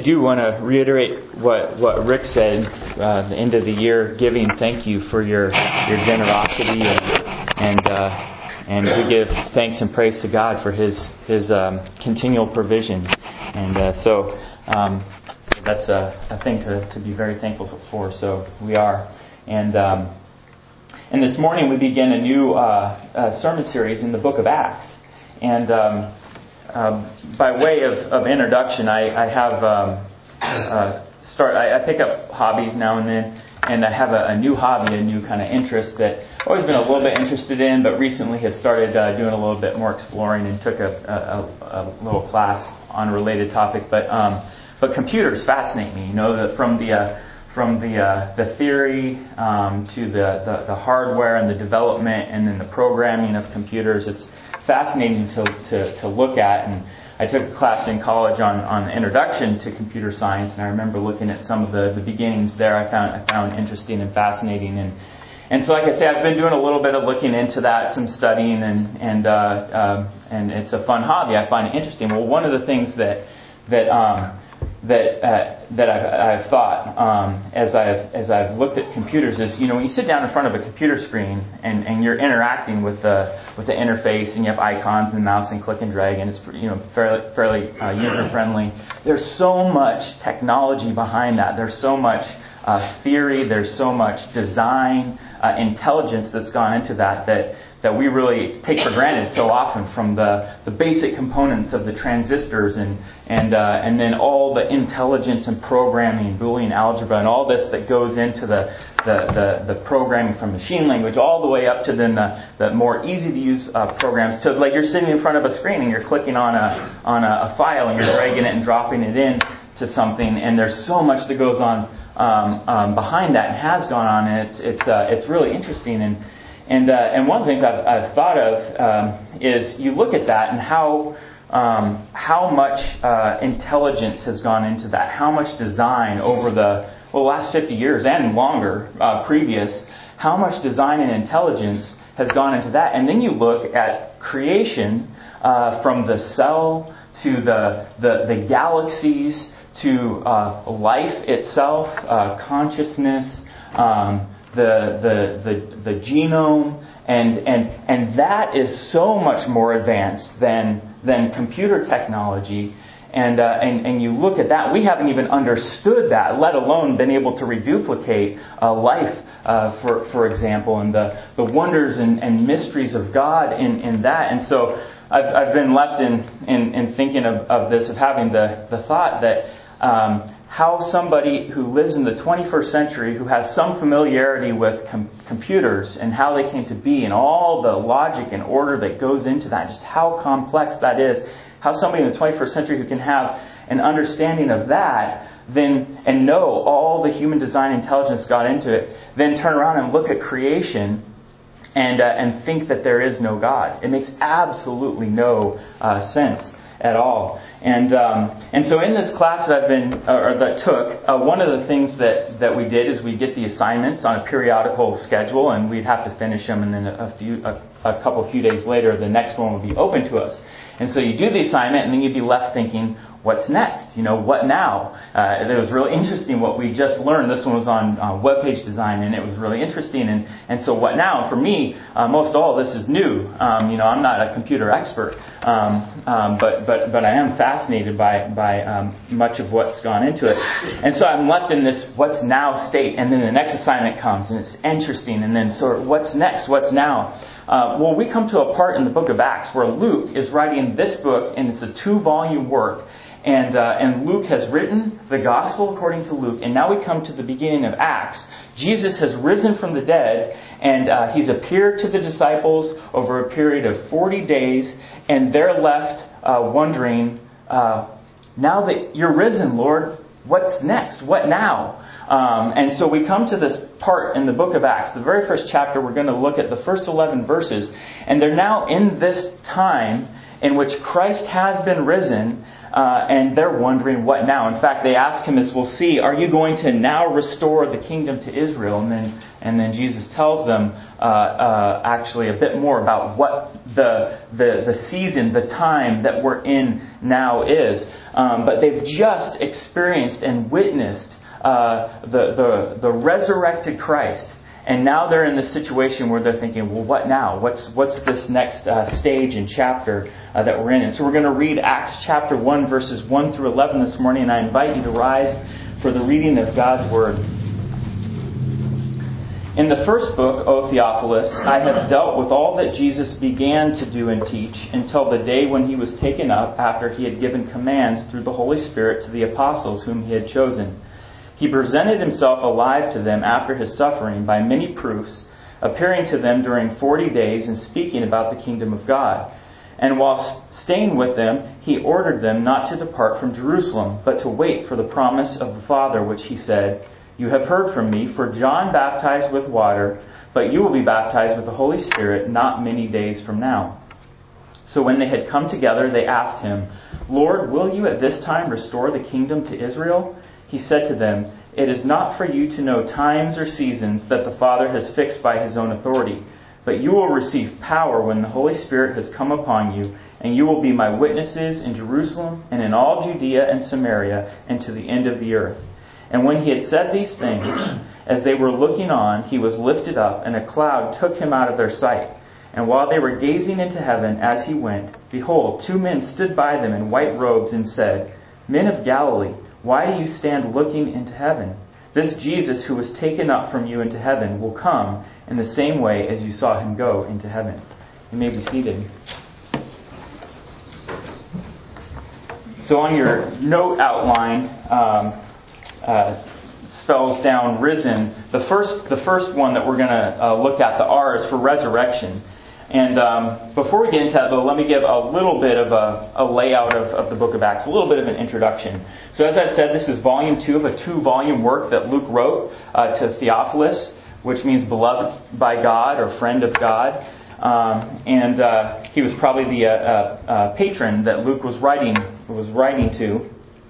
do want to reiterate what Rick said. The end of the year giving. Thank you for your generosity, and we give thanks and praise to God for His continual provision, and so that's a thing to be very thankful for. So we are, and this morning we begin a new sermon series in the Book of Acts, and by way of introduction, I pick up hobbies now and then, and I have a new hobby, a new kind of interest that I've always been a little bit interested in, but recently have started doing a little bit more exploring and took a little class on a related topic. But computers fascinate me. You know, from the theory to the hardware and the development and then the programming of computers. It's fascinating to look at. And I took a class in college on the introduction to computer science, and I remember looking at some of the beginnings there. I found interesting and fascinating. And so, like I say, I've been doing a little bit of looking into that, some studying, and it's a fun hobby. I find it interesting. Well, one of the things that I've thought as I've looked at computers is, you know, when you sit down in front of a computer screen and you're interacting with the interface, and you have icons and mouse and click and drag, and it's, you know, fairly user friendly. There's so much technology behind that. There's so much theory. There's so much design, intelligence that's gone into that we really take for granted so often, from the basic components of the transistors and then all the intelligence and programming, Boolean algebra, and all this that goes into the programming from machine language, all the way up to then the more easy to use programs. To, like, you're sitting in front of a screen and you're clicking on a file and you're dragging it and dropping it in to something, and there's so much that goes on behind that and has gone on, and it's really interesting. And one of the things I've thought of is you look at that and how much intelligence has gone into that, how much design over the last 50 years and longer previous, how much design and intelligence has gone into that. And then you look at creation, from the cell to the galaxies to life itself, consciousness, the genome, and that is so much more advanced than computer technology. And you look at that, we haven't even understood that, let alone been able to reduplicate life, for example, and the wonders and mysteries of God in that. And so I've been left in thinking of this, of having the thought that how somebody who lives in the 21st century, who has some familiarity with computers and how they came to be and all the logic and order that goes into that, just how complex that is, how somebody in the 21st century who can have an understanding of that and know all the human design intelligence got into it, then turn around and look at creation and think that there is no God. It makes absolutely no sense at all. And so in this class that one of the things that we did is we get the assignments on a periodical schedule, and we'd have to finish them, and then a few days later the next one would be open to us. And so you do the assignment, and then you'd be left thinking, what's next? You know, what now? It was really interesting what we just learned. This one was on web page design, and it was really interesting. And so what now? For me, most all of this is new. You know, I'm not a computer expert, but I am fascinated by much of what's gone into it. And so I'm left in this what's now state, and then the next assignment comes, and it's interesting. And then sort of what's next? What's now? Well, we come to a part in the book of Acts where Luke is writing this book, and it's a 2-volume work. And Luke has written the gospel according to Luke, and now we come to the beginning of Acts. Jesus has risen from the dead, and He's appeared to the disciples over a period of 40 days, and they're left wondering, now that you're risen, Lord, what's next? What now? And so we come to this part in the book of Acts, the very first chapter. We're going to look at the first 11 verses, and they're now in this time in which Christ has been risen, and they're wondering what now. In fact, they ask him, as we'll see, are you going to now restore the kingdom to Israel? And then Jesus tells them actually a bit more about what the season, the time that we're in now is. But they've just experienced and witnessed the resurrected Christ. And now they're in this situation where they're thinking, well, what now? What's this next stage and chapter that we're in? And so we're going to read Acts chapter 1, verses 1 through 11 this morning. And I invite you to rise for the reading of God's Word. In the first book, O Theophilus, I have dealt with all that Jesus began to do and teach until the day when he was taken up after he had given commands through the Holy Spirit to the apostles whom he had chosen. He presented himself alive to them after his suffering by many proofs, appearing to them during 40 days and speaking about the kingdom of God. And while staying with them, he ordered them not to depart from Jerusalem, but to wait for the promise of the Father, which he said, you have heard from me, for John baptized with water, but you will be baptized with the Holy Spirit not many days from now. So when they had come together, they asked him, Lord, will you at this time restore the kingdom to Israel? He said to them, it is not for you to know times or seasons that the Father has fixed by his own authority, but you will receive power when the Holy Spirit has come upon you, and you will be my witnesses in Jerusalem and in all Judea and Samaria and to the end of the earth. And when he had said these things, as they were looking on, he was lifted up, and a cloud took him out of their sight. And while they were gazing into heaven as he went, behold, 2 men stood by them in white robes and said, Men of Galilee, why do you stand looking into heaven? This Jesus who was taken up from you into heaven will come in the same way as you saw him go into heaven. You may be seated. So on your note outline, spells down risen. The first one that we're going to look at, the R, is for resurrection. And before we get into that, though, let me give a little bit of a layout of the book of Acts, a little bit of an introduction. So as I said, this is volume 2 of a 2-volume work that Luke wrote to Theophilus, which means beloved by God or friend of God. And he was probably the patron that Luke was writing to,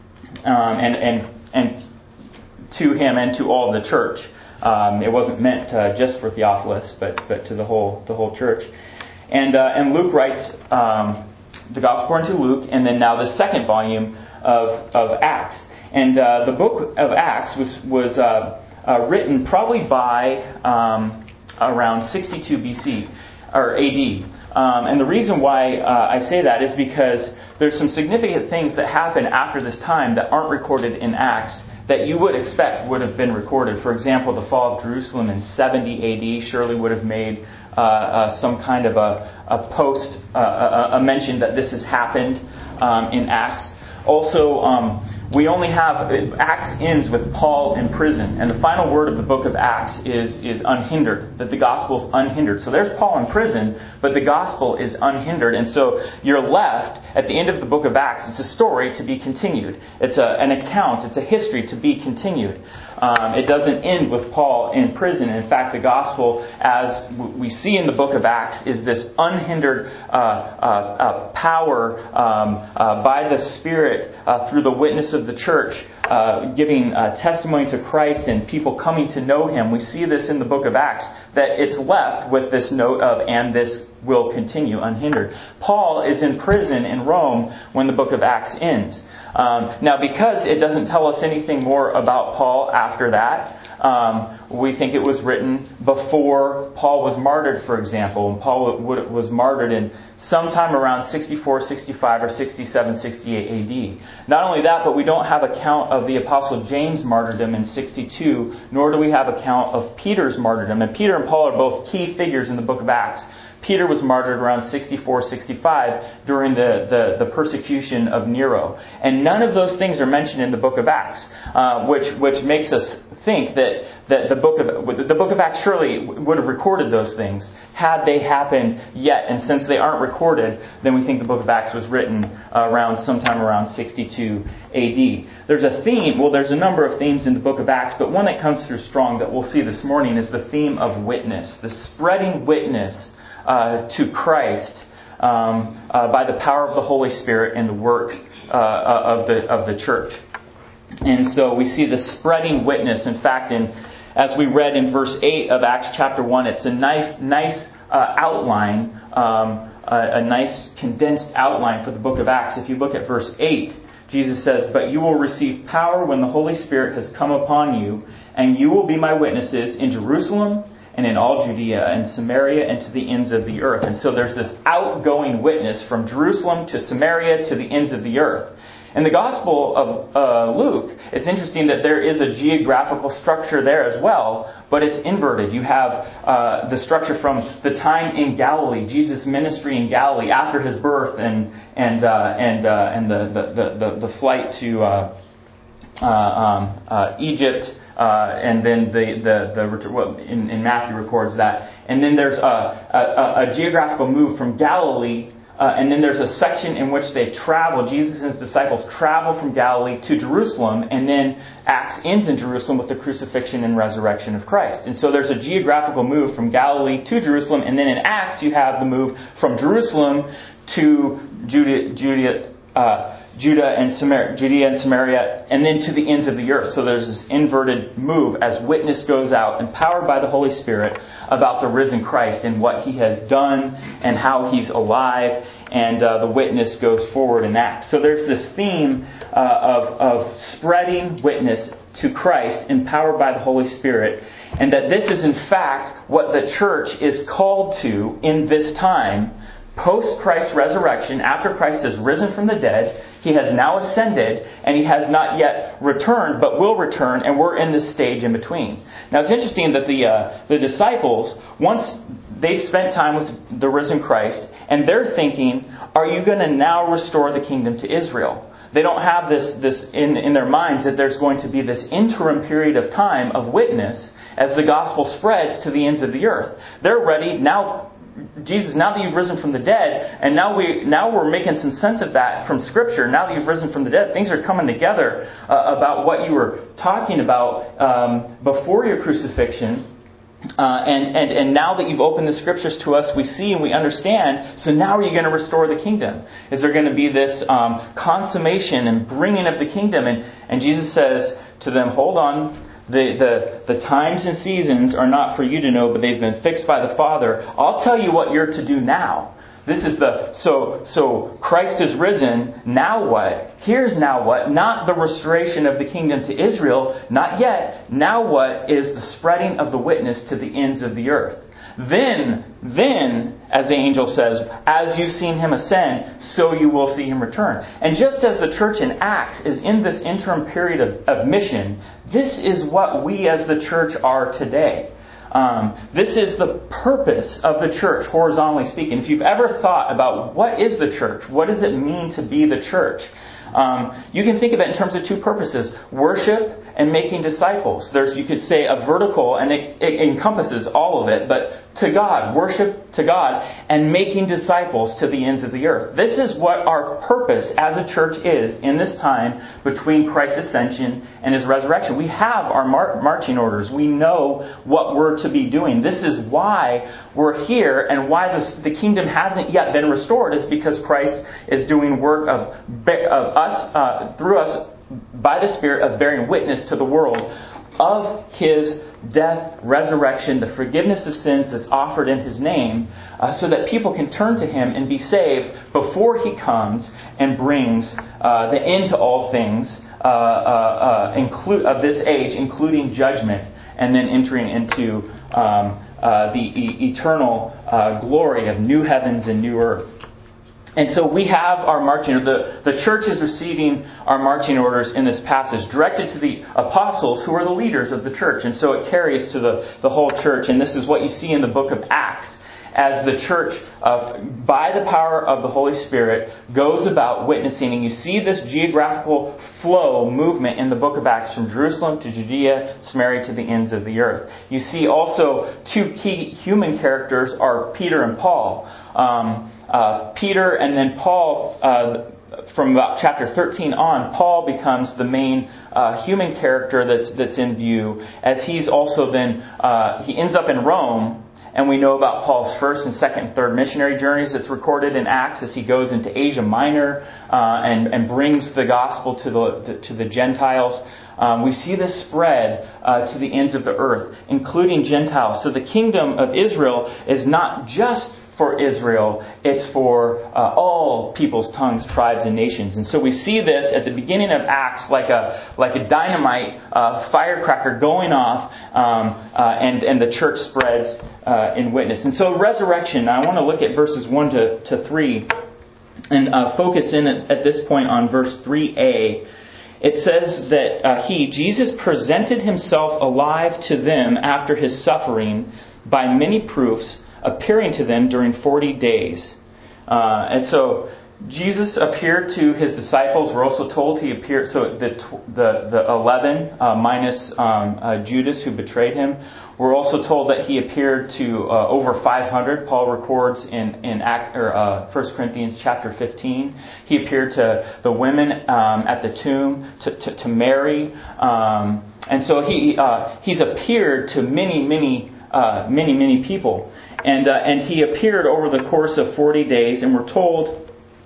and to him and to all of the church. It wasn't meant just for Theophilus, but to the whole church. And Luke writes the Gospel according to Luke, and then now the second volume of Acts. And the book of Acts was written probably by around 62 BC or AD. And the reason why I say that is because there's some significant things that happen after this time that aren't recorded in Acts that you would expect would have been recorded. For example, the fall of Jerusalem in 70 AD surely would have made some kind of a mention that this has happened in Acts. Also, we only have, Acts ends with Paul in prison, and the final word of the book of Acts is unhindered, that the gospel is unhindered. So there's Paul in prison, but the gospel is unhindered, and so you're left, at the end of the book of Acts, it's a story to be continued. It's an account, it's a history to be continued. It doesn't end with Paul in prison. In fact, the gospel, as we see in the book of Acts, is this unhindered power by the Spirit through the witness of the church, giving testimony to Christ and people coming to know Him. We see this in the book of Acts, that it's left with this note of, and this will continue unhindered. Paul is in prison in Rome when the book of Acts ends. Now, because it doesn't tell us anything more about Paul after that, we think it was written before Paul was martyred, for example. And Paul was martyred in sometime around 64, 65, or 67, 68 AD. Not only that, but we don't have account of the Apostle James' martyrdom in 62, nor do we have account of Peter's martyrdom. And Peter and Paul are both key figures in the book of Acts. Peter was martyred around 64, 65 during the persecution of Nero. And none of those things are mentioned in the book of Acts, which makes us think that the book of Acts surely would have recorded those things had they happened yet. And since they aren't recorded, then we think the book of Acts was written sometime around 62 AD. There's a theme, there's a number of themes in the book of Acts, but one that comes through strong that we'll see this morning is the theme of witness, the spreading witness to Christ by the power of the Holy Spirit and the work of the church. And so we see the spreading witness. In fact, as we read in verse 8 of Acts chapter 1, it's a nice outline, a nice condensed outline for the book of Acts. If you look at verse 8, Jesus says, "But you will receive power when the Holy Spirit has come upon you, and you will be my witnesses in Jerusalem and in all Judea and Samaria and to the ends of the earth." And so there's this outgoing witness from Jerusalem to Samaria to the ends of the earth. In the Gospel of Luke, it's interesting that there is a geographical structure there as well, but it's inverted. You have the structure from the time in Galilee, Jesus' ministry in Galilee after his birth, and the flight to Egypt, and then in Matthew records that, and then there's a geographical move from Galilee. And then there's a section in which they travel. Jesus and his disciples travel from Galilee to Jerusalem, and then Acts ends in Jerusalem with the crucifixion and resurrection of Christ. And so there's a geographical move from Galilee to Jerusalem, and then in Acts you have the move from Jerusalem to Judea and Samaria, and then to the ends of the earth. So there's this inverted move as witness goes out, empowered by the Holy Spirit, about the risen Christ and what He has done and how He's alive, and the witness goes forward in Acts. So there's this theme of spreading witness to Christ, empowered by the Holy Spirit, and that this is in fact what the church is called to in this time. Post Christ's resurrection, after Christ has risen from the dead, He has now ascended, and He has not yet returned, but will return, and we're in this stage in between. Now it's interesting that the disciples, once they've spent time with the risen Christ, and they're thinking, are you going to now restore the kingdom to Israel? They don't have this in their minds that there's going to be this interim period of time of witness as the gospel spreads to the ends of the earth. They're ready now. Jesus, now that you've risen from the dead, and now we're making some sense of that from Scripture. Now that you've risen from the dead, things are coming together about what you were talking about before your crucifixion. And now that you've opened the Scriptures to us, we see and we understand. So now are you going to restore the kingdom? Is there going to be this consummation and bringing of the kingdom? And Jesus says to them, hold on. The times and seasons are not for you to know, but they've been fixed by the Father. I'll tell you what you're to do now. This is so Christ is risen. Now what? Here's now what. Not the restoration of the kingdom to Israel. Not yet. Now what is the spreading of the witness to the ends of the earth. Then, as the angel says, as you've seen Him ascend, so you will see Him return. And just as the church in Acts is in this interim period of mission, this is what we as the church are today. This is the purpose of the church, horizontally speaking. If you've ever thought about what is the church, what does it mean to be the church, you can think of it in terms of two purposes: worship and making disciples. You could say a vertical, and it encompasses all of it, but to God, worship to God, and making disciples to the ends of the earth. This is what our purpose as a church is in this time between Christ's ascension and His resurrection. We have our marching orders. We know what we're to be doing. This is why we're here, and why the kingdom hasn't yet been restored, is because Christ is doing work of us through us by the Spirit, of bearing witness to the world of His death, resurrection, the forgiveness of sins that's offered in His name, so that people can turn to Him and be saved before He comes and brings the end to all things of this age, including judgment, and then entering into the eternal glory of new heavens and new earth. And so we have our marching orders. The church is receiving our marching orders in this passage, directed to the apostles who are the leaders of the church. And so it carries to the whole church. And this is what you see in the book of Acts, as the church, by the power of the Holy Spirit, goes about witnessing. And you see this geographical flow, movement in the book of Acts from Jerusalem to Judea, Samaria, to the ends of the earth. You see also two key human characters are Peter and Paul. Peter and then Paul, from about chapter 13 on, Paul becomes the main human character that's in view, as he's also then, he ends up in Rome, And we know about Paul's first and second and third missionary journeys that's recorded in Acts as he goes into Asia Minor and brings the gospel to the Gentiles. We see this spread to the ends of the earth, including Gentiles. So the kingdom of Israel is not just for Israel, it's for all peoples, tongues, tribes, and nations. And so we see this at the beginning of Acts like a dynamite firecracker going off, and the church spreads in witness. And so resurrection, I want to look at verses 1 to 3 and focus in at this point on verse 3a. It says that Jesus, presented himself alive to them after his suffering by many proofs, appearing to them during 40 days. And so Jesus appeared to his disciples. We're also told he appeared, so the 11 minus Judas who betrayed him. We're also told that he appeared to over 500. Paul records in 1 Corinthians chapter 15. He appeared to the women at the tomb, to Mary. And so he's appeared to many people. And he appeared over the course of 40 days, and we're told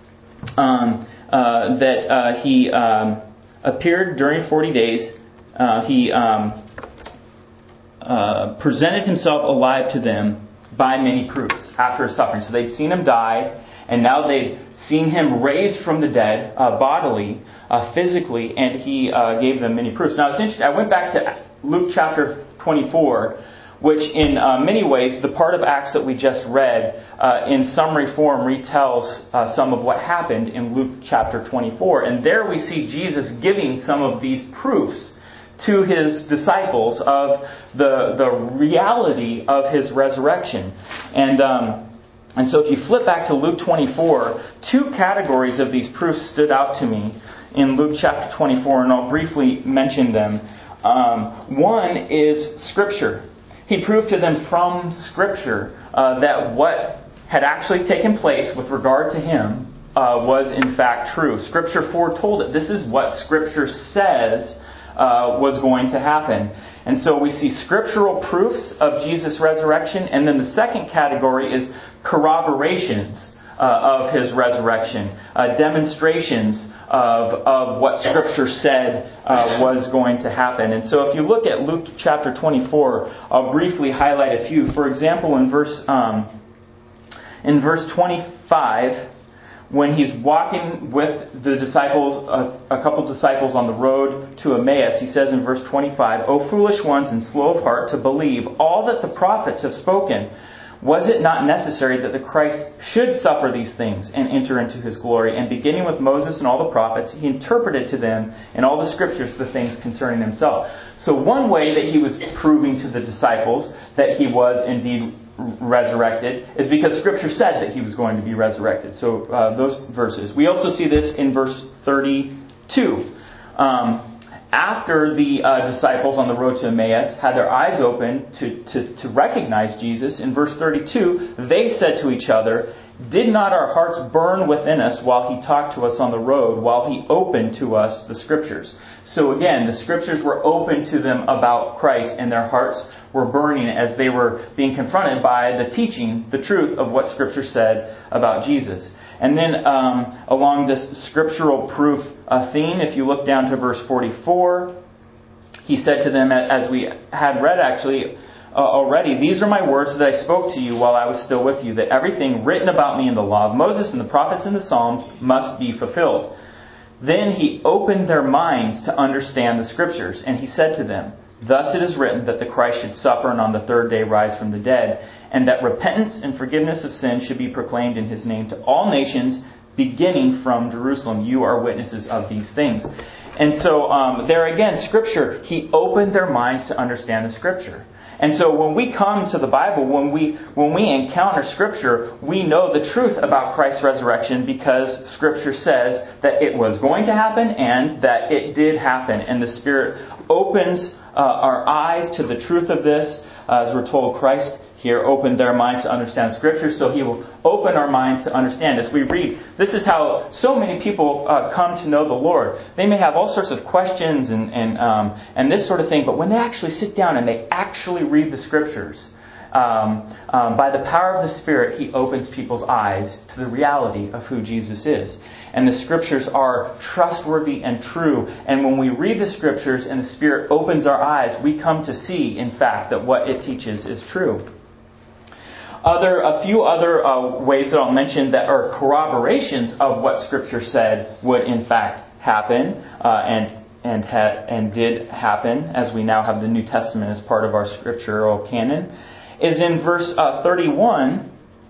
that he appeared during 40 days. He presented himself alive to them by many proofs after his suffering. So they'd seen him die, and now they'd seen him raised from the dead bodily, physically, and he gave them many proofs. Now it's interesting. I went back to Luke chapter 24, which in many ways, the part of Acts that we just read, in summary form, retells some of what happened in Luke chapter 24. And there we see Jesus giving some of these proofs to his disciples of the reality of his resurrection. And so if you flip back to Luke 24, two categories of these proofs stood out to me in Luke chapter 24, and I'll briefly mention them. One is Scripture. He proved to them from Scripture that what had actually taken place with regard to him was in fact true. Scripture foretold it. This is what Scripture says was going to happen. And so we see scriptural proofs of Jesus' resurrection. And then the second category is corroborations of his resurrection. Demonstrations of what Scripture said was going to happen. And so if you look at Luke chapter 24, I'll briefly highlight a few. For example, in verse 25, when he's walking with the disciples, a couple disciples on the road to Emmaus, he says in verse 25, "O foolish ones and slow of heart to believe all that the prophets have spoken. Was it not necessary that the Christ should suffer these things and enter into his glory? And beginning with Moses and all the prophets, he interpreted to them in all the scriptures the things concerning himself." So one way that he was proving to the disciples that he was indeed resurrected is because Scripture said that he was going to be resurrected. So those verses. We also see this in verse 32. After the disciples on the road to Emmaus had their eyes open to recognize Jesus, in verse 32, they said to each other, "Did not our hearts burn within us while he talked to us on the road, while he opened to us the Scriptures?" So again, the Scriptures were open to them about Christ, and their hearts were burning as they were being confronted by the teaching, the truth of what Scripture said about Jesus. And then along this scriptural proof theme, if you look down to verse 44, he said to them, as we had read actually already, "These are my words that I spoke to you while I was still with you, that everything written about me in the law of Moses and the prophets and the Psalms must be fulfilled." Then he opened their minds to understand the Scriptures, and he said to them, "Thus it is written that the Christ should suffer and on the third day rise from the dead, and that repentance and forgiveness of sins should be proclaimed in his name to all nations, beginning from Jerusalem. You are witnesses of these things." And so there again, Scripture, he opened their minds to understand the Scripture. And so when we come to the Bible, when we encounter Scripture, we know the truth about Christ's resurrection because Scripture says that it was going to happen and that it did happen. And the Spirit opens our eyes to the truth of this. As we're told, Christ here opened their minds to understand Scripture, so He will open our minds to understand. As we read, this is how so many people come to know the Lord. They may have all sorts of questions and this sort of thing, but when they actually sit down and they actually read the Scriptures, by the power of the Spirit, He opens people's eyes to the reality of who Jesus is. And the Scriptures are trustworthy and true. And when we read the Scriptures and the Spirit opens our eyes, we come to see, in fact, that what it teaches is true. A few other ways that I'll mention that are corroborations of what Scripture said would in fact happen and did happen, as we now have the New Testament as part of our scriptural canon, is in verse 31.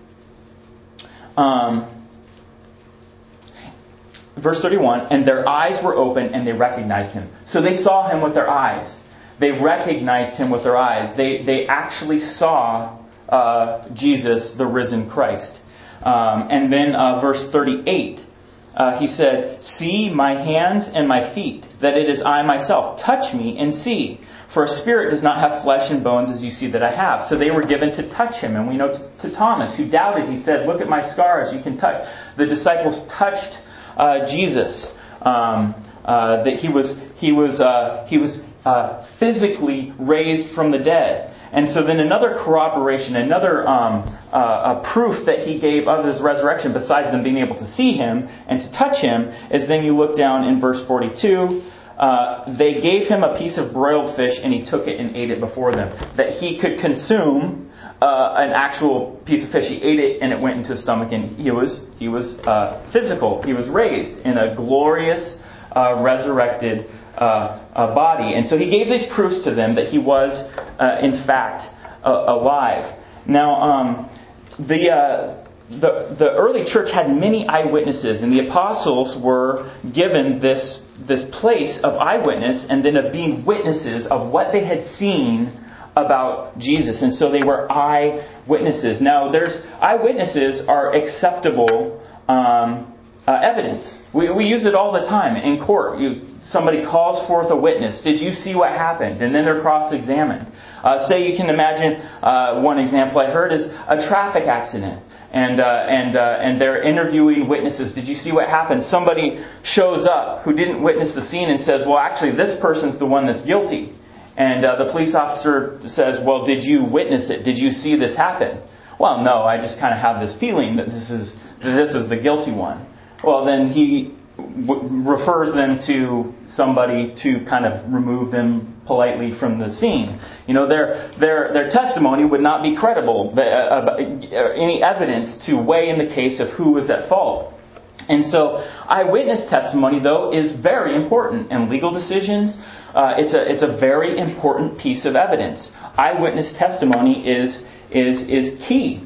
Verse 31, and their eyes were open and they recognized Him. So they saw Him with their eyes. They recognized Him with their eyes. They actually saw Jesus, the risen Christ. And then verse 38, He said, "See my hands and my feet, that it is I myself. Touch me and see. For a spirit does not have flesh and bones as you see that I have." So they were given to touch Him. And we know to Thomas, who doubted, He said, "Look at my scars. You can touch." The disciples touched Jesus. That He was physically raised from the dead. And so then another corroboration, another proof that He gave of His resurrection, besides them being able to see Him and to touch Him, is then you look down in verse 42. They gave Him a piece of broiled fish, and He took it and ate it before them. That He could consume an actual piece of fish. He ate it, and it went into His stomach, and He was physical. He was raised in a glorious, resurrected body. And so He gave these proofs to them that He was, in fact, alive. Now, the early church had many eyewitnesses, and the apostles were given this place of eyewitness and then of being witnesses of what they had seen about Jesus. And so they were eyewitnesses. Now, eyewitnesses are acceptable evidence. We use it all the time in court. Somebody calls forth a witness. Did you see what happened? And then they're cross-examined. Say you can imagine, one example I heard is a traffic accident. And they're interviewing witnesses. Did you see what happened? Somebody shows up who didn't witness the scene and says, well, actually, this person's the one that's guilty. And the police officer says, well, did you witness it? Did you see this happen? Well, no, I just kind of have this feeling that this is the guilty one. Well, then he refers them to somebody to kind of remove them politely from the scene. You know, their testimony would not be credible, any evidence to weigh in the case of who was at fault. And so eyewitness testimony, though, is very important in legal decisions. It's a very important piece of evidence. Eyewitness testimony is key.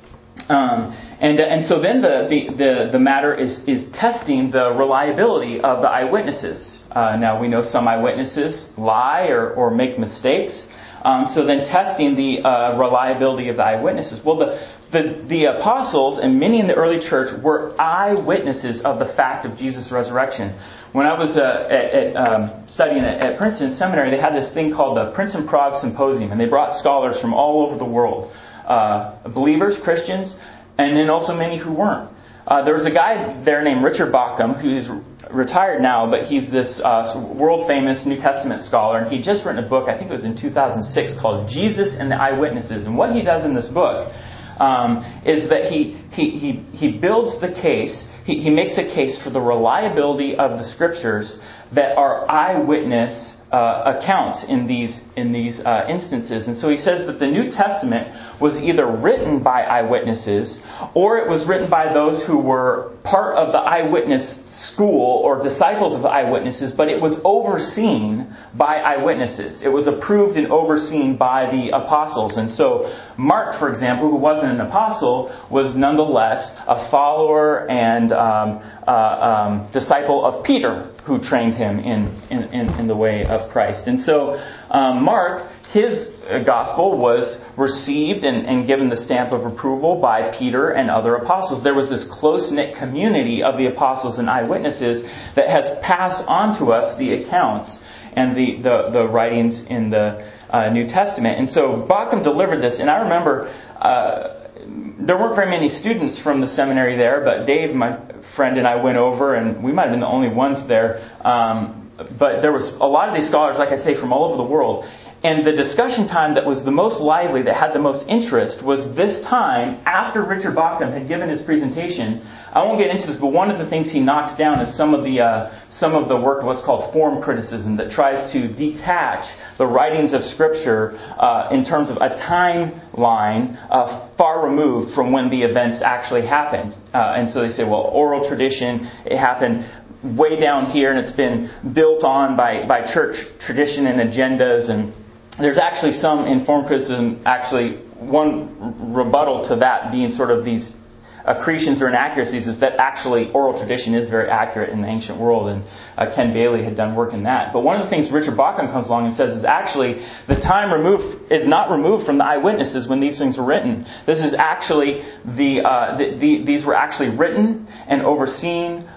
And so then the matter is testing the reliability of the eyewitnesses. Now we know some eyewitnesses lie or make mistakes. So then testing the reliability of the eyewitnesses. Well, the apostles and many in the early church were eyewitnesses of the fact of Jesus' resurrection. When I was studying at Princeton Seminary, they had this thing called the Princeton Prague Symposium, and they brought scholars from all over the world. Believers, Christians, and then also many who weren't. There was a guy there named Richard Bauckham, who's retired now, but he's this world-famous New Testament scholar, and he'd just written a book, I think it was in 2006, called Jesus and the Eyewitnesses. And what he does in this book is that he builds the case, he makes a case for the reliability of the Scriptures that are eyewitness accounts in these instances. And so he says that the New Testament was either written by eyewitnesses or it was written by those who were part of the eyewitness school or disciples of the eyewitnesses, but it was overseen by eyewitnesses. It was approved and overseen by the apostles. And so Mark, for example, who wasn't an apostle, was nonetheless a follower and disciple of Peter, who trained him in the way of Christ. And so Mark, his gospel was received and given the stamp of approval by Peter and other apostles. There was this close-knit community of the apostles and eyewitnesses that has passed on to us the accounts and the writings in the New Testament. And so Bauckham delivered this, and I remember there weren't very many students from the seminary there, but Dave, my friend, and I went over, and we might have been the only ones there. But there was a lot of these scholars, like I say, from all over the world. And the discussion time that was the most lively, that had the most interest, was this time after Richard Bauckham had given his presentation. I won't get into this, but one of the things he knocks down is some of the work of what's called form criticism, that tries to detach the writings of Scripture in terms of a timeline far removed from when the events actually happened. And so they say, well, oral tradition, it happened way down here, and it's been built on by church tradition and agendas. And there's actually some in form criticism, actually one rebuttal to that being sort of these accretions or inaccuracies is that actually oral tradition is very accurate in the ancient world, and Ken Bailey had done work in that. But one of the things Richard Bauckham comes along and says is actually the time is not removed from the eyewitnesses when these things were written. This is actually these were actually written and overseen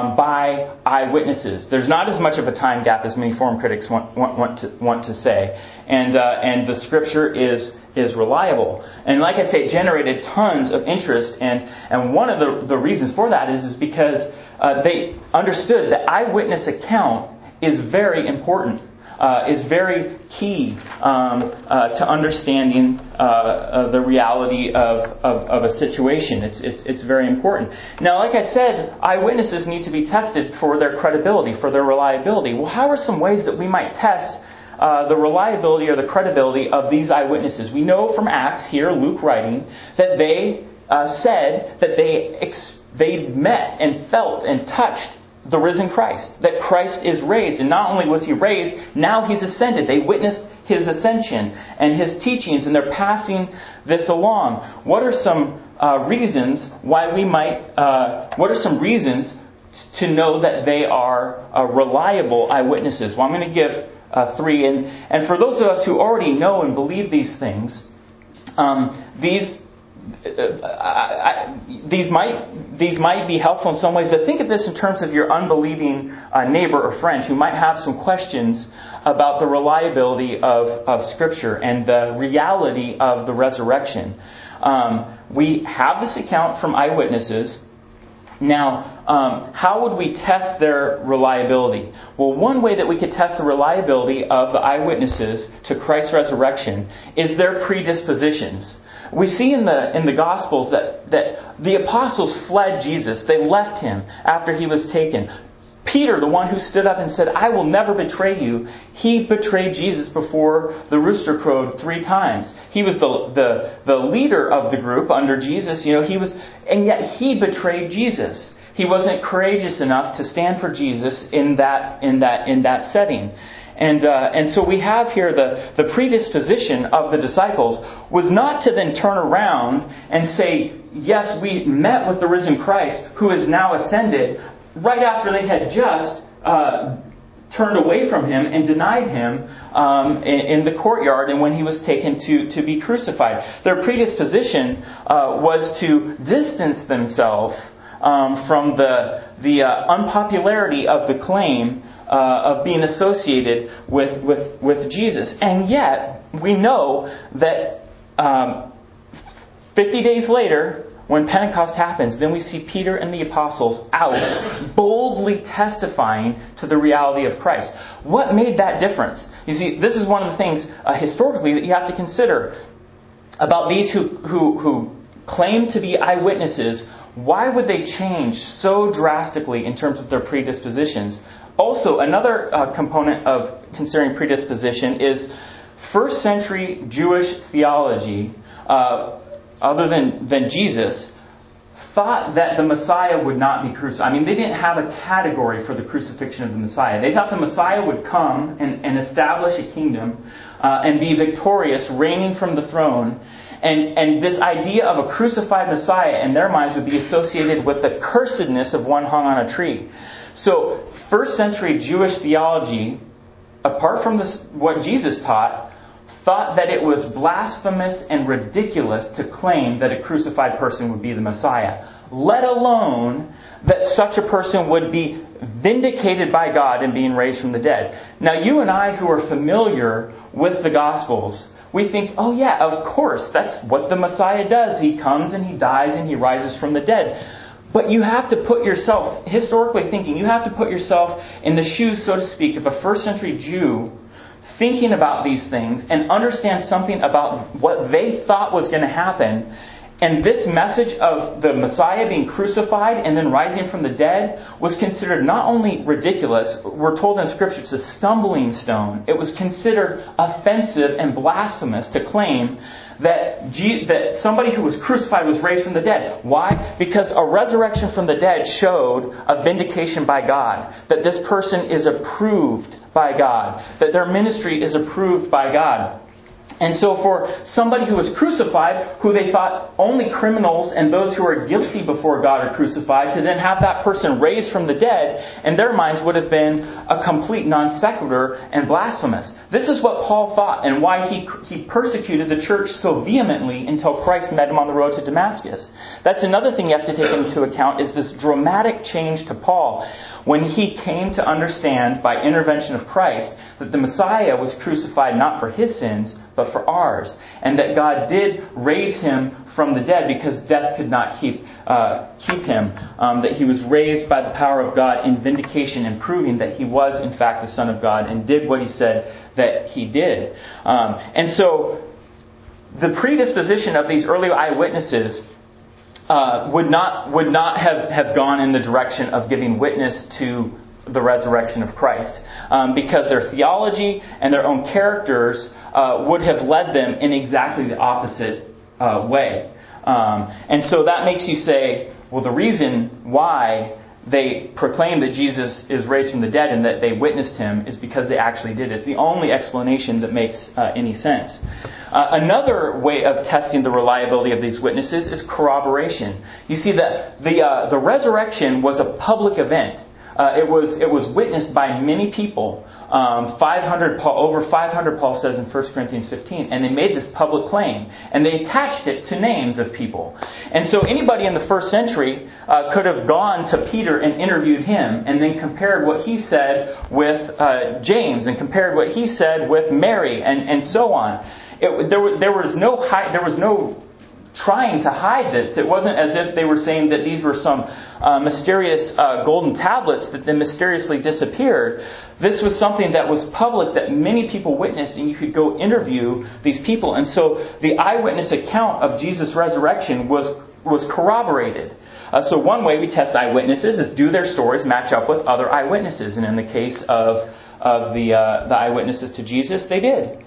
by eyewitnesses. There's not as much of a time gap as many form critics want to say, and the Scripture is reliable. And like I say, it generated tons of interest, and one of the reasons for that is because they understood that eyewitness account is very important, is very key to understanding the reality of a situation. It's very important. Now, like I said, eyewitnesses need to be tested for their credibility, for their reliability. Well, how are some ways that we might test the reliability or the credibility of these eyewitnesses? We know from Acts here, Luke writing, that they said that they met and felt and touched the risen Christ, that Christ is raised. And not only was He raised, now He's ascended. They witnessed His ascension and His teachings, and they're passing this along. What are some reasons why we might, what are some reasons to know that they are reliable eyewitnesses? Well, I'm going to give three. And for those of us who already know and believe these things, these might be helpful in some ways, but think of this in terms of your unbelieving neighbor or friend who might have some questions about the reliability of Scripture and the reality of the resurrection. We have this account from eyewitnesses. Now, how would we test their reliability? Well, one way that we could test the reliability of the eyewitnesses to Christ's resurrection is their predispositions. We see in the Gospels that the apostles fled Jesus. They left Him after He was taken. Peter, the one who stood up and said, "I will never betray you," he betrayed Jesus before the rooster crowed 3 times. He was the leader of the group under Jesus. And yet he betrayed Jesus. He wasn't courageous enough to stand for Jesus in that setting. And so we have here the predisposition of the disciples was not to then turn around and say, yes, we met with the risen Christ who is now ascended, right after they had just turned away from Him and denied Him in the courtyard and when He was taken to be crucified. Their predisposition was to distance themselves from the unpopularity of the claim of being associated with Jesus. And yet, we know that 50 days later, when Pentecost happens, then we see Peter and the apostles out boldly testifying to the reality of Christ. What made that difference? You see, this is one of the things historically that you have to consider about these who claim to be eyewitnesses. Why would they change so drastically in terms of their predispositions? Also, another component of considering predisposition is first century Jewish theology, other than Jesus, thought that the Messiah would not be crucified. I mean, they didn't have a category for the crucifixion of the Messiah. They thought the Messiah would come and establish a kingdom and be victorious, reigning from the throne. And this idea of a crucified Messiah in their minds would be associated with the cursedness of one hung on a tree. So, first century Jewish theology, apart from what Jesus taught, thought that it was blasphemous and ridiculous to claim that a crucified person would be the Messiah, let alone that such a person would be vindicated by God in being raised from the dead. Now, you and I who are familiar with the Gospels, we think, oh yeah, of course, that's what the Messiah does. He comes and He dies and He rises from the dead. But you have to put yourself, historically thinking, you have to put yourself in the shoes, so to speak, of a first century Jew thinking about these things and understand something about what they thought was going to happen. And this message of the Messiah being crucified and then rising from the dead was considered not only ridiculous, we're told in Scripture it's a stumbling stone. It was considered offensive and blasphemous to claim that somebody who was crucified was raised from the dead. Why? Because a resurrection from the dead showed a vindication by God. That this person is approved by God. That their ministry is approved by God. And so for somebody who was crucified, who they thought only criminals and those who are guilty before God are crucified, to then have that person raised from the dead, in their minds would have been a complete non sequitur and blasphemous. This is what Paul thought and why he persecuted the church so vehemently until Christ met him on the road to Damascus. That's another thing you have to take into account, is this dramatic change to Paul when he came to understand by intervention of Christ that the Messiah was crucified not for his sins, but for ours. And that God did raise him from the dead because death could not keep him. That he was raised by the power of God in vindication and proving that he was in fact the Son of God and did what he said that he did. And so the predisposition of these early eyewitnesses would not have gone in the direction of giving witness to the resurrection of Christ, because their theology and their own characters would have led them in exactly the opposite way. And so that makes you say, well, the reason why they proclaim that Jesus is raised from the dead and that they witnessed him is because they actually did. It's the only explanation that makes any sense. Another way of testing the reliability of these witnesses is corroboration. You see that the resurrection was a public event. It was witnessed by many people. Over 500, Paul says in 1 Corinthians 15. And they made this public claim. And they attached it to names of people. And so anybody in the first century could have gone to Peter and interviewed him. And then compared what he said with James. And compared what he said with Mary. And so on. There was no trying to hide this. It wasn't as if they were saying that these were some mysterious golden tablets that then mysteriously disappeared. This was something that was public, that many people witnessed, and you could go interview these people. And so the eyewitness account of Jesus' resurrection was corroborated. So one way we test eyewitnesses is, do their stories match up with other eyewitnesses? And in the case of the eyewitnesses to Jesus, they did.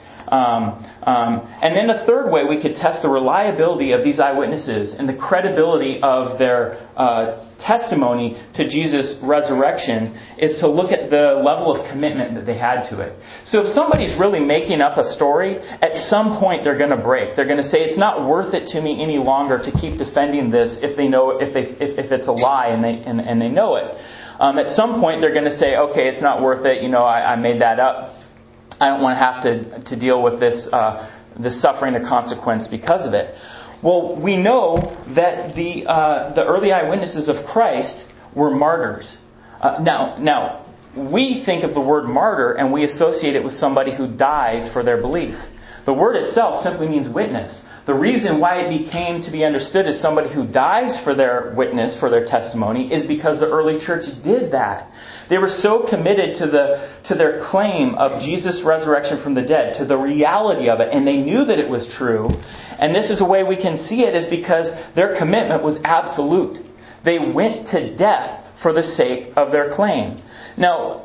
And then the third way we could test the reliability of these eyewitnesses and the credibility of their testimony to Jesus' resurrection is to look at the level of commitment that they had to it. So if somebody's really making up a story, at some point they're going to break. They're going to say, it's not worth it to me any longer to keep defending this if it's a lie and they know it. At some point they're going to say, okay, it's not worth it. I made that up. I don't want to have to deal with this suffering the consequence because of it. Well, we know that the early eyewitnesses of Christ were martyrs. Now, we think of the word martyr and we associate it with somebody who dies for their belief. The word itself simply means witness. The reason why it became to be understood as somebody who dies for their witness, for their testimony, is because the early church did that. They were so committed to their claim of Jesus' resurrection from the dead, to the reality of it, and they knew that it was true. And this is a way we can see it, is because their commitment was absolute. They went to death for the sake of their claim. Now,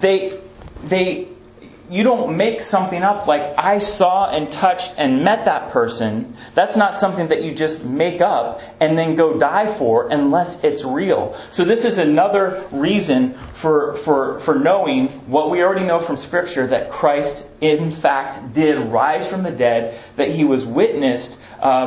you don't make something up like, I saw and touched and met that person. That's not something that you just make up and then go die for unless it's real. So this is another reason for knowing what we already know from Scripture, that Christ in fact did rise from the dead, that He was witnessed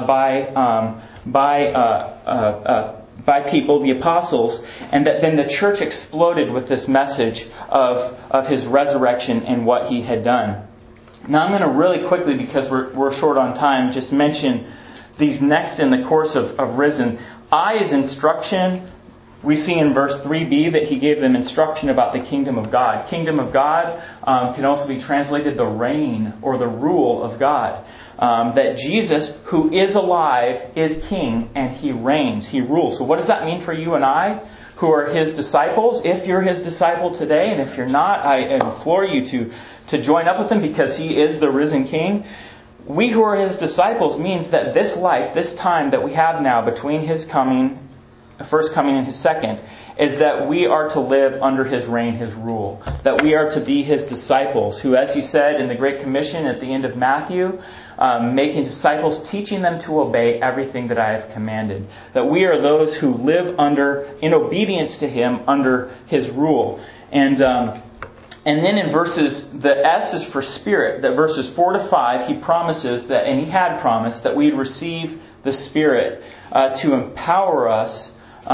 by people, the apostles, and that then the church exploded with this message of His resurrection and what He had done. Now I'm going to really quickly, because we're short on time, just mention these next in the course of risen. I is instruction. We see in verse 3b that He gave them instruction about the kingdom of God. Kingdom of God can also be translated the reign or the rule of God. That Jesus, who is alive, is King, and He reigns. He rules. So what does that mean for you and I, who are His disciples? If you're His disciple today, and if you're not, I implore you to join up with Him because He is the risen King. We who are His disciples means that this life, this time that we have now between His coming, first coming and His second, is that we are to live under His reign, His rule. That we are to be His disciples who, as He said in the Great Commission at the end of Matthew, making disciples, teaching them to obey everything that I have commanded. That we are those who live in obedience to Him, under His rule. And then in the S is for Spirit, that verses 4 to 5, He promises that, and He had promised, that we'd receive the Spirit to empower us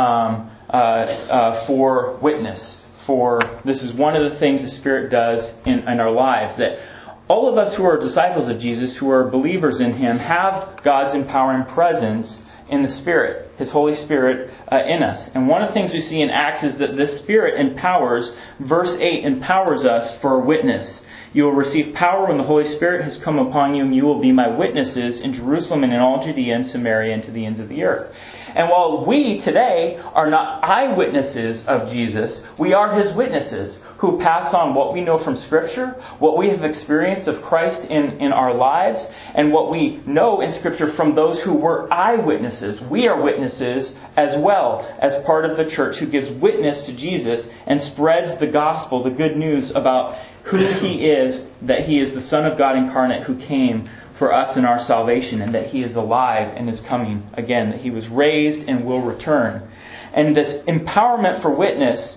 for witness. For this is one of the things the Spirit does in our lives. That all of us who are disciples of Jesus, who are believers in Him, have God's empowering presence in the Spirit, His Holy Spirit in us. And one of the things we see in Acts is that this Spirit empowers, verse 8, empowers us for witness. You will receive power when the Holy Spirit has come upon you, and you will be my witnesses in Jerusalem and in all Judea and Samaria and to the ends of the earth. And while we today are not eyewitnesses of Jesus, we are His witnesses who pass on what we know from Scripture, what we have experienced of Christ in our lives, and what we know in Scripture from those who were eyewitnesses. We are witnesses as well as part of the church who gives witness to Jesus and spreads the gospel, the good news about who He is, that He is the Son of God incarnate who came for us in our salvation, and that He is alive and is coming again, that He was raised and will return. And this empowerment for witness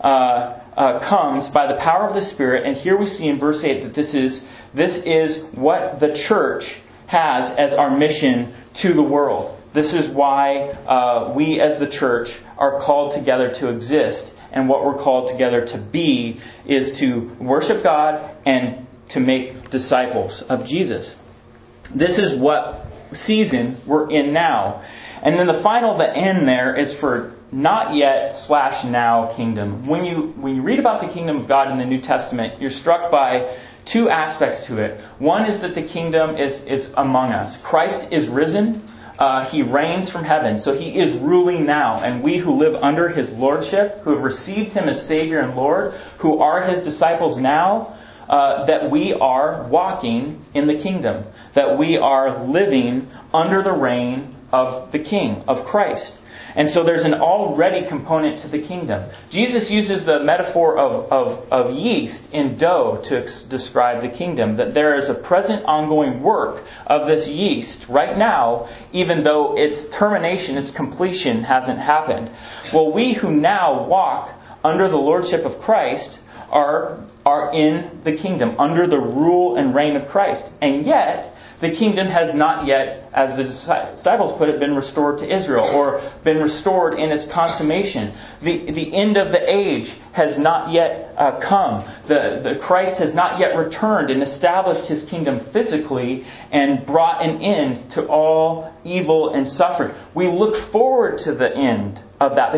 comes by the power of the Spirit. And here we see in verse 8 that this is what the church has as our mission to the world. This is why we as the church are called together to exist. And what we're called together to be is to worship God and to make disciples of Jesus. This is what season we're in now. And then the final, the N there, is for not yet / now kingdom. When you read about the kingdom of God in the New Testament, you're struck by two aspects to it. One is that the kingdom is among us. Christ is risen. He reigns from heaven. So He is ruling now. And we who live under His lordship, who have received Him as Savior and Lord, who are His disciples now, that we are walking in the kingdom. That we are living under the reign of the King, of Christ. And so there's an already component to the kingdom. Jesus uses the metaphor of yeast in dough to describe the kingdom. That there is a present ongoing work of this yeast right now, even though its termination, its completion hasn't happened. Well, we who now walk under the lordship of Christ are in the kingdom, under the rule and reign of Christ. And yet, the kingdom has not yet, as the disciples put it, been restored to Israel, or been restored in its consummation. The end of the age has not yet come. The Christ has not yet returned and established His kingdom physically and brought an end to all evil and suffering. We look forward to the end of that,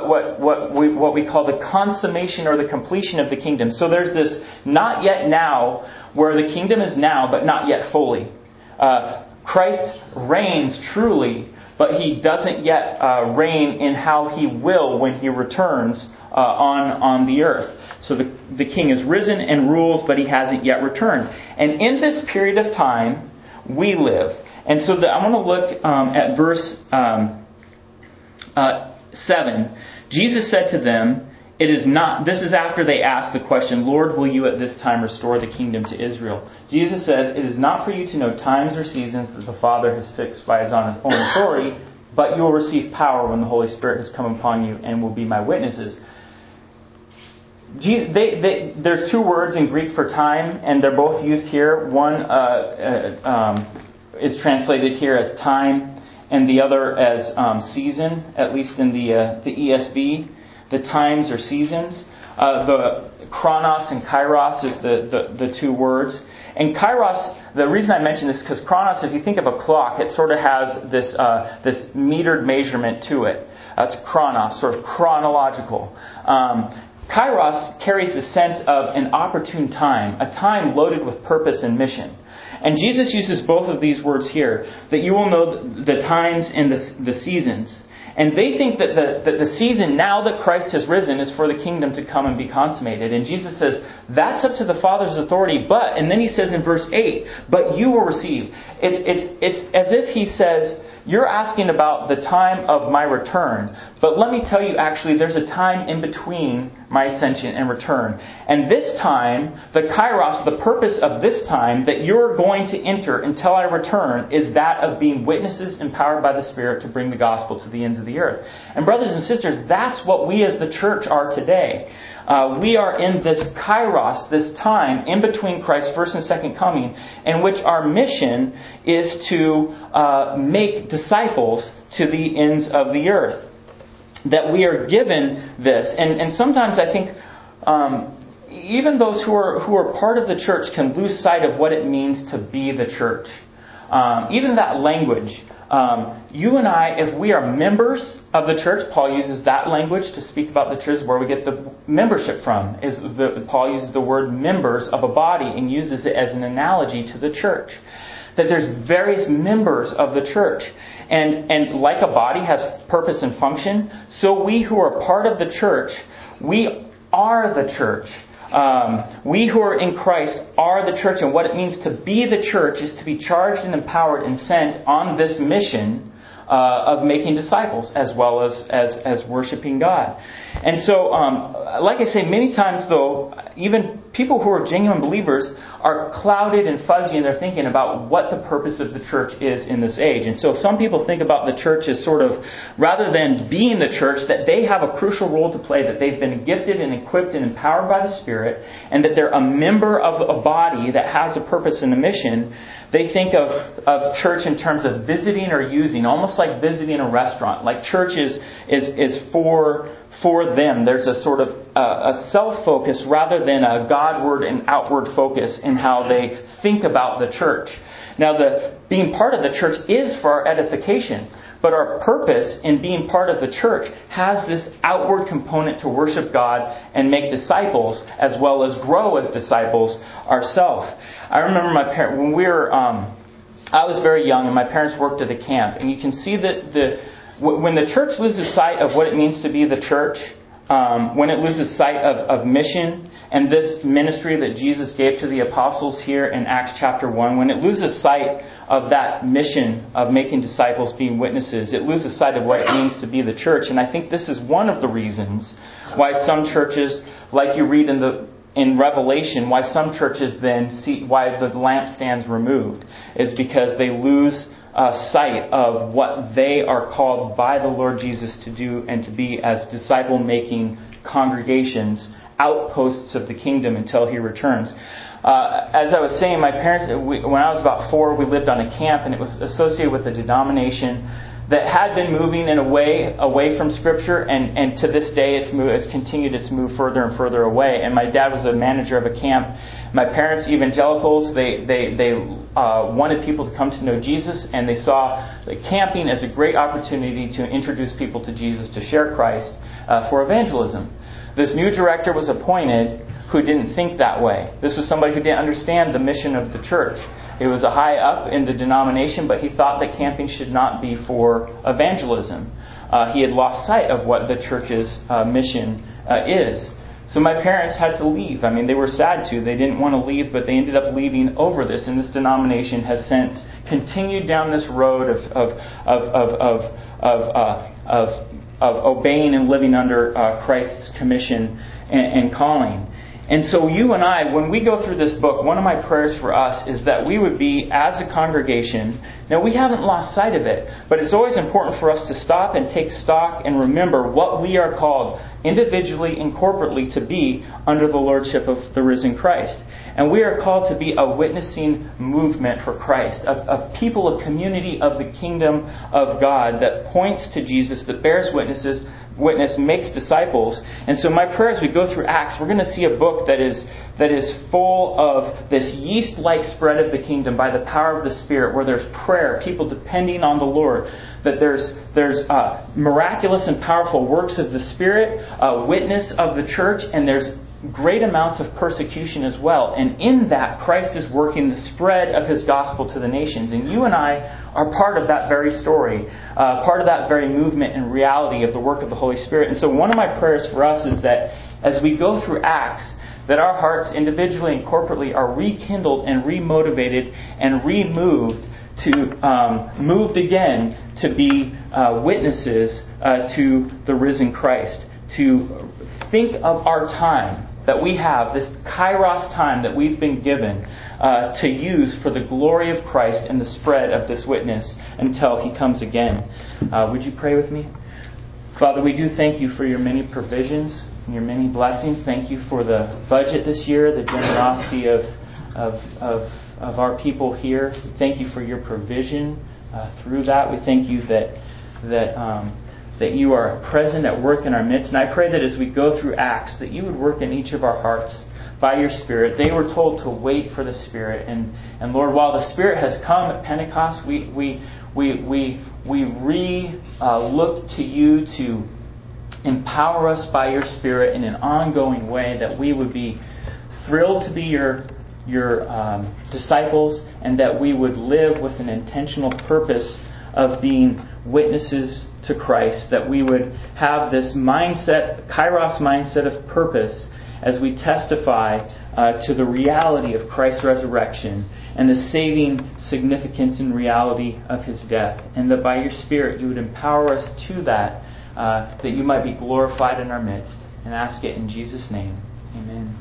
what we call the consummation or the completion of the kingdom. So there's this not yet now, where the kingdom is now, but not yet fully. Christ reigns truly, but He doesn't yet reign in how He will when He returns on the earth. So the King is risen and rules, but He hasn't yet returned. And in this period of time, we live. And so I want to look at verse 7. Jesus said to them, "It is not." This is after they asked the question, "Lord, will you at this time restore the kingdom to Israel?" Jesus says, "It is not for you to know times or seasons that the Father has fixed by His own authority, but you will receive power when the Holy Spirit has come upon you and will be my witnesses." There's two words in Greek for time, and they're both used here. One is translated here as time, and the other as season, at least in the ESV. The times or seasons. The chronos and kairos is the two words. And kairos, the reason I mention this is because chronos, if you think of a clock, it sort of has this metered measurement to it. That's chronos, sort of chronological. Kairos carries the sense of an opportune time, a time loaded with purpose and mission. And Jesus uses both of these words here, that you will know the times and the seasons. And they think that the season now that Christ has risen is for the kingdom to come and be consummated. And Jesus says, that's up to the Father's authority, but, and then he says in verse 8, but you will receive. It's as if he says, you're asking about the time of my return, but let me tell you, actually, there's a time in between my ascension and return. And this time, the kairos, the purpose of this time that you're going to enter until I return is that of being witnesses empowered by the Spirit to bring the gospel to the ends of the earth. And brothers and sisters, that's what we as the church are today. We are in this kairos, this time in between Christ's first and second coming, in which our mission is to make disciples to the ends of the earth. That we are given this. And sometimes I think even those who are part of the church can lose sight of what it means to be the church. Even that language. You and I, if we are members of the church, Paul uses that language to speak about the church, where we get the membership from. Paul uses the word members of a body and uses it as an analogy to the church. That there's various members of the church. And like a body has purpose and function, so we who are part of the church, we are the church. We who are in Christ are the church, and what it means to be the church is to be charged and empowered and sent on this mission of making disciples as well as worshiping God. And so, like I say, many times though, even people who are genuine believers are clouded and fuzzy in their thinking about what the purpose of the church is in this age. And so some people think about the church as sort of, rather than being the church, that they have a crucial role to play, that they've been gifted and equipped and empowered by the Spirit, and that they're a member of a body that has a purpose and a mission. They think of church in terms of visiting or using, almost like visiting a restaurant. Like church is for them. There's a sort of a self-focus rather than a Godward and outward focus in how they think about the church. Now, being part of the church is for our edification, but our purpose in being part of the church has this outward component to worship God and make disciples, as well as grow as disciples ourselves. I remember my parents, when we were, I was very young, and my parents worked at a camp, and you can see that when the church loses sight of what it means to be the church, when it loses sight of mission and this ministry that Jesus gave to the apostles here in Acts chapter 1, when it loses sight of that mission of making disciples, being witnesses, it loses sight of what it means to be the church. And I think this is one of the reasons why some churches, like you read in Revelation, why some churches then see why the lampstand's removed, is because they lose sight of what they are called by the Lord Jesus to do and to be as disciple-making congregations, outposts of the kingdom until He returns. As I was saying, my parents, when I was about 4, we lived on a camp, and it was associated with a denomination that had been moving in a way away from Scripture, and to this day it's continued its move further and further away. And my dad was a manager of a camp. My parents, evangelicals, they wanted people to come to know Jesus, and they saw camping as a great opportunity to introduce people to Jesus, to share Christ for evangelism. This new director was appointed who didn't think that way. This was somebody who didn't understand the mission of the church. It was a high up in the denomination, but he thought that camping should not be for evangelism. He had lost sight of what the church's mission is. So my parents had to leave. I mean, they were sad to. They didn't want to leave, but they ended up leaving over this. And this denomination has since continued down this road of obeying and living under Christ's commission and calling. And so you and I, when we go through this book, one of my prayers for us is that we would be, as a congregation, now we haven't lost sight of it, but it's always important for us to stop and take stock and remember what we are called individually and corporately to be under the lordship of the risen Christ. And we are called to be a witnessing movement for Christ, a people, a community of the kingdom of God that points to Jesus, that bears witness, makes disciples. And so my prayer as we go through Acts, we're going to see a book that is full of this yeast-like spread of the kingdom by the power of the Spirit, where there's prayer, people depending on the Lord, that there's miraculous and powerful works of the Spirit, witness of the church, and there's great amounts of persecution as well. And in that, Christ is working the spread of His gospel to the nations. And you and I are part of that very story, part of that very movement and reality of the work of the Holy Spirit. And so one of my prayers for us is that as we go through Acts, that our hearts individually and corporately are rekindled and remotivated and removed to moved again to be witnesses to the risen Christ. To think of our time that we have, this kairos time that we've been given to use for the glory of Christ and the spread of this witness until He comes again. Would you pray with me? Father, we do thank You for Your many provisions and Your many blessings. Thank You for the budget this year, the generosity of our people here. Thank You for Your provision through that. We thank You that You are present at work in our midst. And I pray that as we go through Acts, that You would work in each of our hearts by Your Spirit. They were told to wait for the Spirit. And Lord, while the Spirit has come at Pentecost, we look to You to empower us by Your Spirit in an ongoing way, that we would be thrilled to be Your disciples, and that we would live with an intentional purpose of being witnesses to Christ, that we would have this mindset, kairos mindset of purpose, as we testify to the reality of Christ's resurrection and the saving significance and reality of His death. And that by Your Spirit You would empower us to that, that You might be glorified in our midst. And ask it in Jesus' name. Amen.